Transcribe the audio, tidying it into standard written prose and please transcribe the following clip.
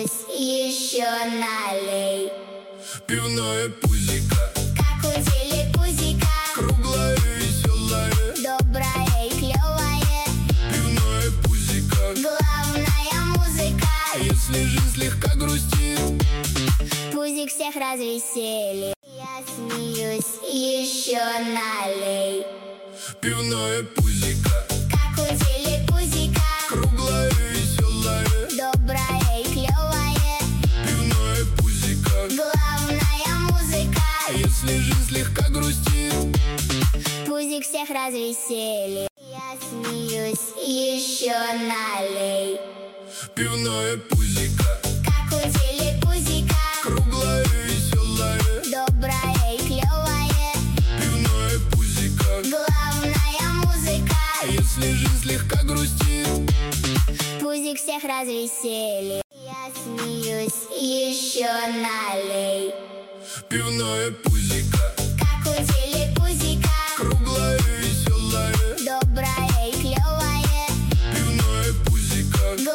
смеюсь, еще налей. Пивное пузико, Как у телепузика, круглое и веселое. доброе и клевое, Пивное пузико, главная музыка. если жизнь слегка грустит, Пузик всех развеселит. Я смеюсь, еще налей. пивное пузико, Как у телепузика, круглое и веселое. доброе и клевое, Пивное пузико, главная музыка. если жизнь слегка грустит, Пузик всех развеселит. Я смеюсь, еще налей. пивное пузико, Как у телепузика, круглое и веселое. доброе и клевое, Пивное пузико, главная музыка. если жизнь слегка грустит, Пузик всех развеселит. Я смеюсь, еще налей. пивное пузико,